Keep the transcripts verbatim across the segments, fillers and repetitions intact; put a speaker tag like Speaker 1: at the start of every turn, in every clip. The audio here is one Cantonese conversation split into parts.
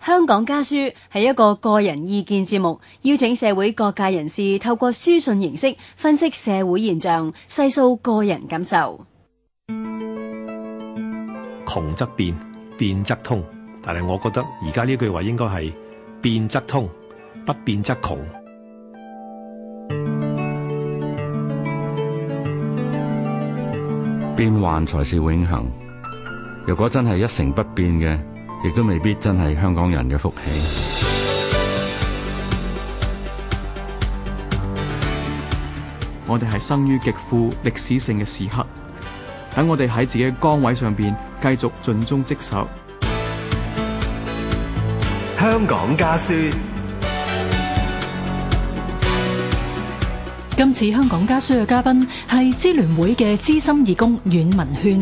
Speaker 1: 香港家書係一個個人意見節目，邀請社會各界人士透過書信形式分析社會現象，細數個人感受。
Speaker 2: 窮則變，變則通，但係我覺得而家呢句話應該係變則通，不變則窮。
Speaker 3: 變幻才是永恆。如果真係一成不變嘅，亦都未必真係香港人嘅福氣。
Speaker 4: 我哋係生於極富歷史性嘅時刻，等我哋喺自己嘅崗位上邊繼續盡忠職守。
Speaker 5: 香港家書。
Speaker 6: 今次香港家書嘅嘉賓係支聯會嘅資深義工阮文軒。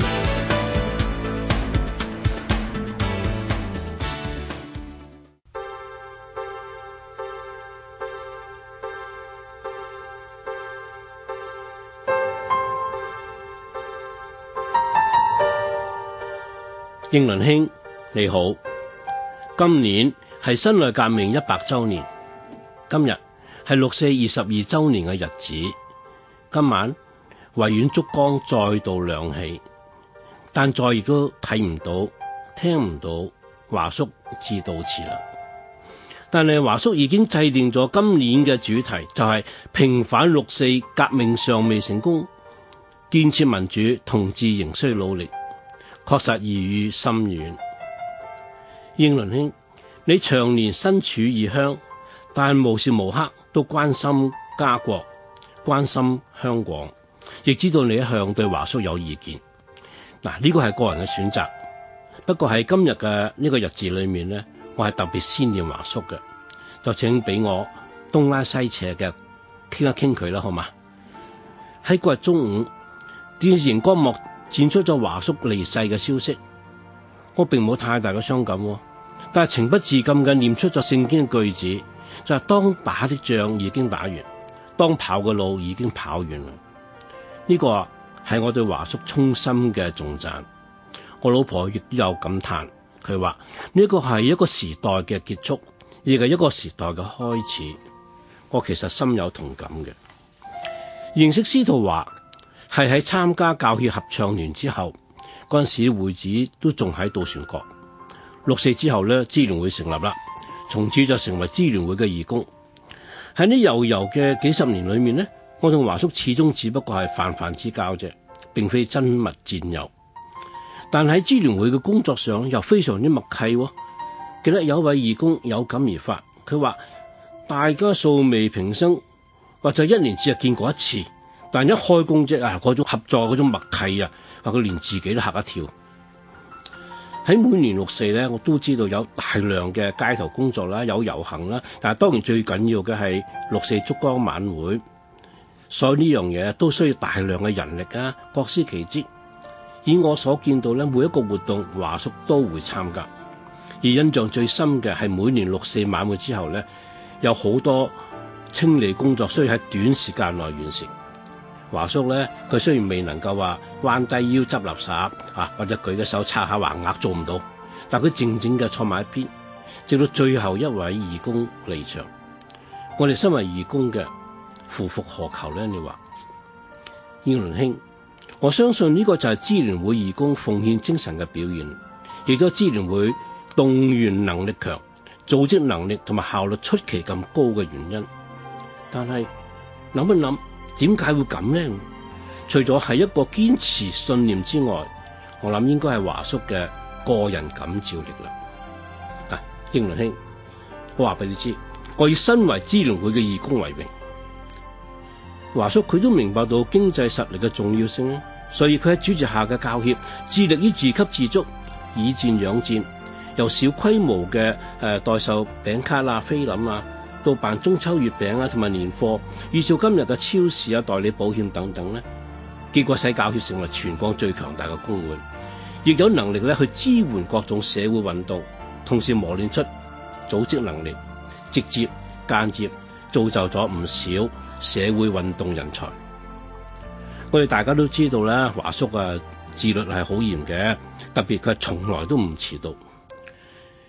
Speaker 7: 英倫兄你好，今年係辛亥革命一百周年，今日係六四二十二周年嘅日子。今晚維園燭光再度亮起，但再亦都睇唔到、聽唔到華叔致悼詞啦。但係華叔已經制定咗今年嘅主題，就係、是、平反六四革命尚未成功，建設民主同志仍需努力。確實意義深遠。英倫兄，你長年身處異鄉，但無時無刻都關心家國，關心香港，亦知道你一向對華叔有意見。嗱，呢個係個人嘅選擇。不過喺今日嘅呢個日子裏面呢，我係特別思念華叔嘅，就請俾我東拉西扯嘅傾一傾佢啦，好嘛？喺嗰日中午，電視熒光幕展出咗華叔離世嘅消息，我並冇太大嘅傷感，但係情不自禁嘅念出咗聖經嘅句子，就係、是、當打的仗已經打完，當跑嘅路已經跑完啦。呢、這個係我對華叔衷心嘅頌讚。我老婆亦都有感嘆，佢話呢個係一個時代嘅結束，亦係一個時代嘅開始。我其實深有同感嘅。認識司徒華係喺參加教協合唱團之後，嗰陣時會址都仲喺渡船角。六四之後呢，支聯會成立啦，從此就成為支聯會嘅義工。喺呢悠悠嘅幾十年裏面呢，我同華叔始終只不過係泛泛之交啫，並非親密戰友。但喺支聯會嘅工作上又非常之默契喎。記得有一位義工有感而發，佢話大家素未平生，或者一年只係見過一次。但一開工啫啊，嗰種合作嗰種默契啊，話佢連自己都嚇一跳。喺每年六四咧，我都知道有大量嘅街頭工作啦，有遊行啦，但係當然最緊要嘅係六四燭光晚會。所以呢樣嘢都需要大量嘅人力啊，各司其職。以我所見到咧，每一個活動華叔都會參加。而印象最深嘅係每年六四晚會之後咧，有好多清理工作需要喺短時間內完成。華叔咧，佢雖然未能夠話彎低腰執垃圾啊，或者舉嘅手擦下橫額做唔到，但佢靜靜嘅坐埋一邊，直到最後一位義工離場。我哋身為義工嘅，夫復何求呢？你話，英倫兄，我相信呢個就係支聯會義工奉獻精神嘅表現，亦都係支聯會動員能力強、組織能力同埋效率出奇咁高嘅原因。但係諗一諗，點解會咁呢？除咗係一個堅持信念之外，我諗應該係華叔嘅個人感召力啦。啊，英倫兄，我話俾你知，我以身為支聯會嘅義工為榮。華叔佢都明白到經濟實力嘅重要性，所以佢喺主持下嘅教協致力於自給自足，以戰養戰，由小規模嘅誒、呃、代售餅卡啊、菲林啊，到辦中秋月餅啊，同埋年貨，依照今日嘅超市啊、代理保險等等咧，結果使教協成為全港最強大嘅工會，亦有能力咧去支援各種社會運動，同時磨練出組織能力，直接間接造就咗唔少社會運動人才。我哋大家都知道啦，華叔啊自律係好嚴嘅，特別佢係從來都唔遲到。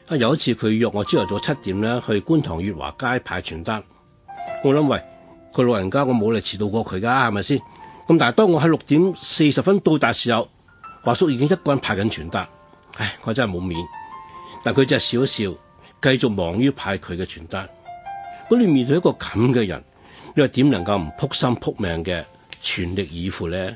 Speaker 7: 啊，有一次佢約我朝頭早七點咧去觀塘月華街派傳單，我諗喂，佢老人家我冇嚟遲到過佢噶，係咪先？咁但係當我喺六點四十分到達時候，華叔已經一個人派緊傳單，唉，我真係冇面。但佢真係笑一笑，繼續忙於派佢嘅傳單。咁你面對一個咁嘅人，你話點能夠唔撲心撲命嘅全力以赴呢？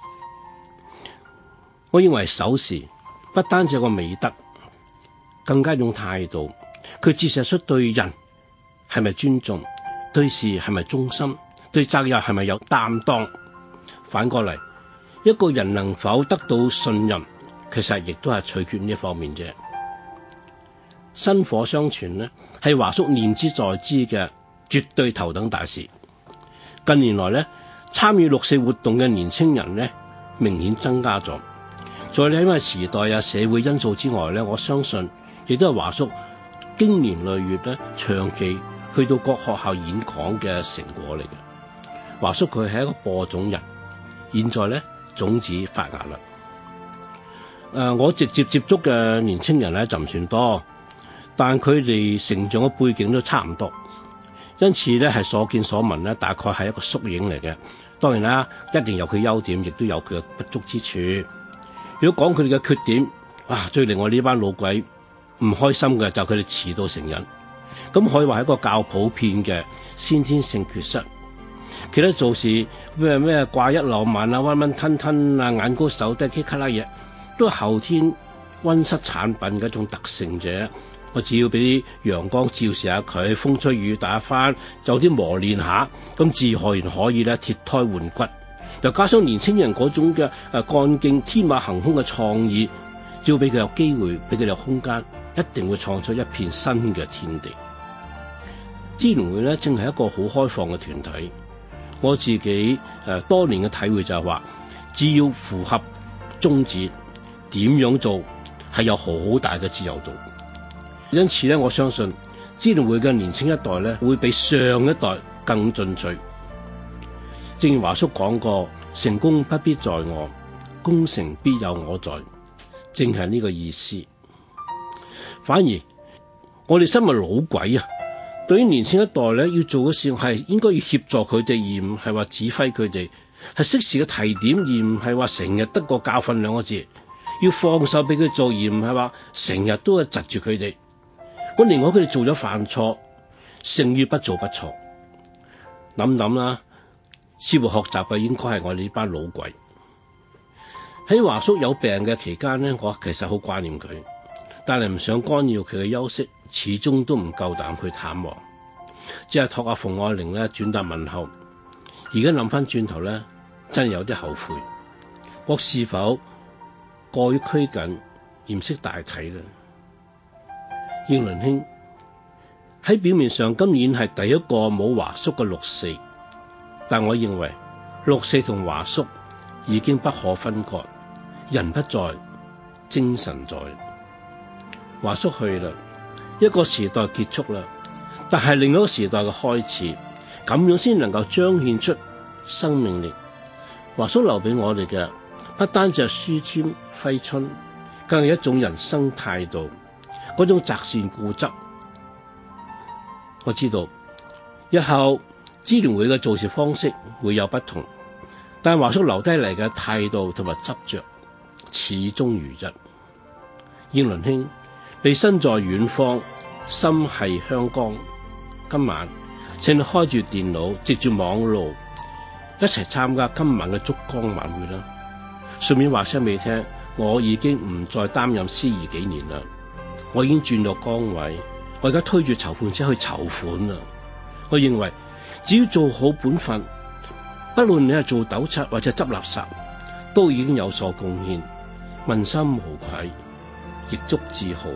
Speaker 7: 我認為守時不單止有個美德，更加一種態度。佢折射出對人係咪尊重，對事係咪忠心，對責任係咪有擔當。反過嚟，一個人能否得到信任，其實亦都係取決呢一方面啫。薪火相傳呢，係華叔念之在之嘅絕對頭等大事。近年來呢，參與六四活動嘅年青人呢，明顯增加咗。在你因為時代啊、社會因素之外呢，我相信亦都係華叔經年累月咧，長期去到各學校演講嘅成果嚟嘅。華叔佢係一個播種人，現在咧種子發芽啦。誒、呃，我直接接觸嘅年青人咧就唔算多，但佢哋成長嘅背景都差唔多，因此咧係所見所聞咧，大概係一個縮影嚟嘅。當然啦，一定有佢優點，亦都有佢嘅不足之處。如果講佢哋嘅缺點，哇！最令我呢班老鬼唔開心嘅就係佢哋遲到成癮，咁可以話係一個較普遍嘅先天性缺失。其他做事咩咩掛一漏萬啊、溫溫吞吞啊、眼高手低、棘卡拉嘢，都係後天溫室產品嘅一種特性啫。我只要俾啲陽光照射下佢，風吹雨打翻，有啲磨練下，咁自然可以咧脫胎換骨。又加上年青人嗰種嘅誒幹勁、天馬行空嘅創意，只要俾佢有機會，俾佢有空間，一定會創出一片新嘅天地。支聯會咧正係一個好開放嘅團體。我自己誒、呃、多年嘅體會就係話，只要符合宗旨，點樣做係有好大嘅自由度。因此咧，我相信支聯會嘅年青一代咧，會比上一代更進取。正如華叔講過，成功不必在我，功成必有我在，正係呢個意思。反而我哋身為老鬼啊，對於年輕一代咧，要做嘅事係應該要協助佢哋，而唔係話指揮佢哋，係適時嘅提點，而唔係話成日得個教訓兩個字。要放手俾佢做，而唔係話成日都係窒住佢哋。我寧可佢哋做咗犯錯，勝於不做不錯。諗諗啦。似乎學習嘅應該係我哋呢班老鬼。喺華叔有病嘅期間呢，我其實好掛念佢，但係唔想干擾佢嘅休息，始終都唔夠膽去探望，只係託阿馮愛玲咧轉達問候。而家諗翻轉頭咧，真係有啲後悔，我是否過於拘謹，而唔識大體咧？英倫兄，喺表面上今年係第一個冇華叔嘅六四。但我認為六四同華叔已經不可分割，人不在，精神在。華叔去啦，一個時代結束啦，但係另一個時代嘅開始，咁樣先能夠彰顯出生命力。華叔留俾我哋嘅不單止係書籤揮春，更係一種人生態度，嗰種擇善固執。我知道日後支聯會嘅做事方式會有不同，但華叔留低嚟嘅態度同埋執着始終如一。英倫兄，你身在遠方，心繫香港，今晚請你開住電腦，藉住網路一齊參加今晚嘅燭光晚會啦。順便話聲俾你聽，我已經唔再擔任司儀幾年啦，我已經轉咗崗位，我而家推住籌款車去籌款啦。我認為只要做好本分，不論你係做糾察或者執垃圾，都已經有所貢獻，問心無愧，亦足自豪。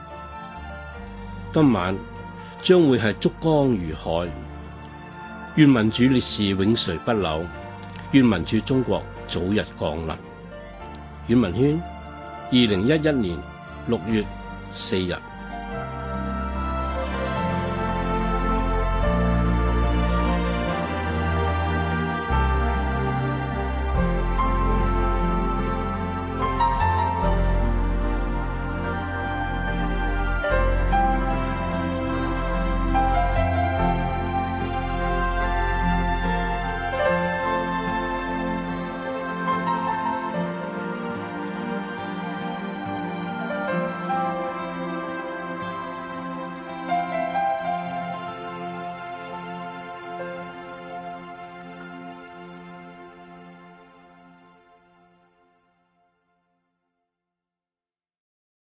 Speaker 7: 今晚將會係燭光如海，願民主烈士永垂不朽，願民主中國早日降臨。阮文軒，二零一一年六月四日。